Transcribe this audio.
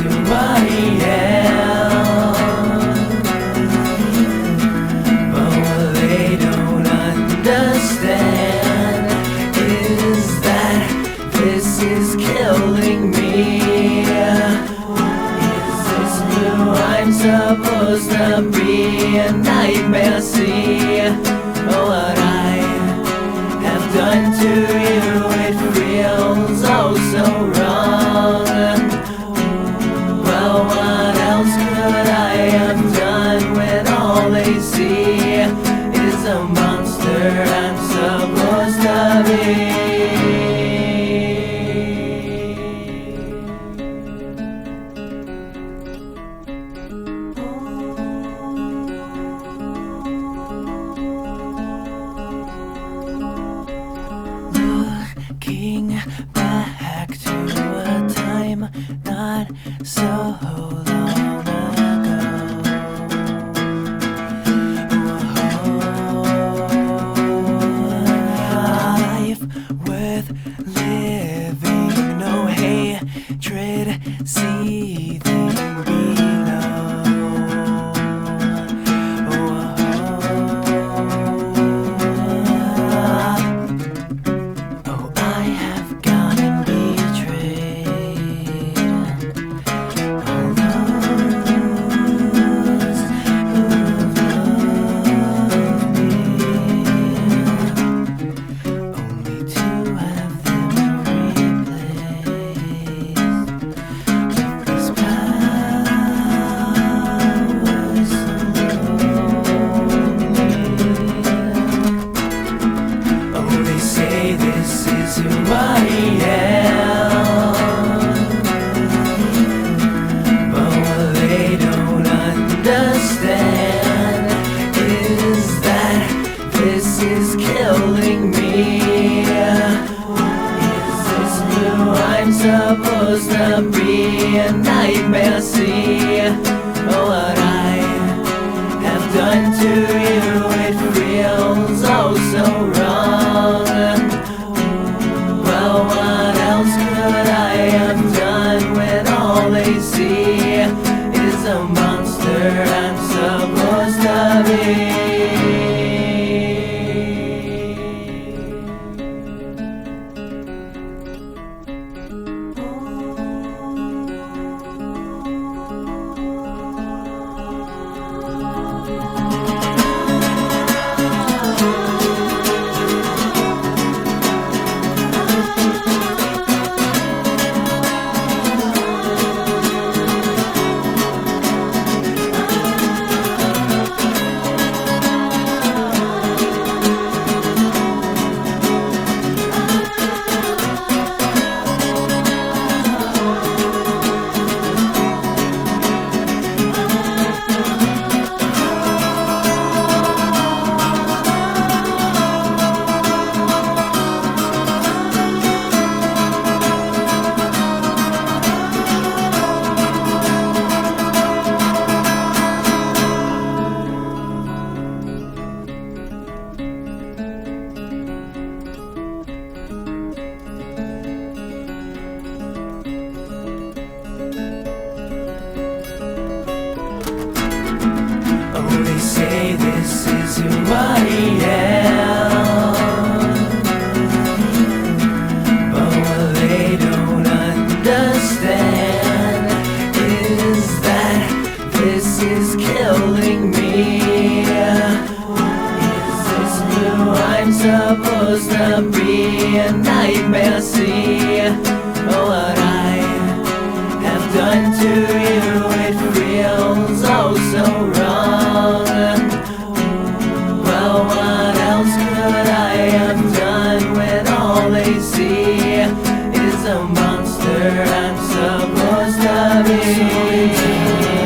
who I am. But what they don't understand is that this is killing me. Is this who I'm supposed to be? A nightmare, see what I have done to you. It feels oh so wrong. Well, what else could I have done when all they see is a monster I'm supposed to be? Looking back to a time not so long ago. Life worth living, no hatred seething below. This is who I am. But what they don't understand is that this is killing me. Is this who I'm supposed to be? A nightmare, see what I have done to you. It feels oh so wrong. Well, what else could I have done when all they see is a monster I'm supposed to be? They say this is who I am. But what they don't understand is that this is killing me. Is this who I'm supposed to be? A nightmare, see what I have done to you. It feels oh so wrong. Well, what else could I have done when all they see is a monster I'm supposed to be?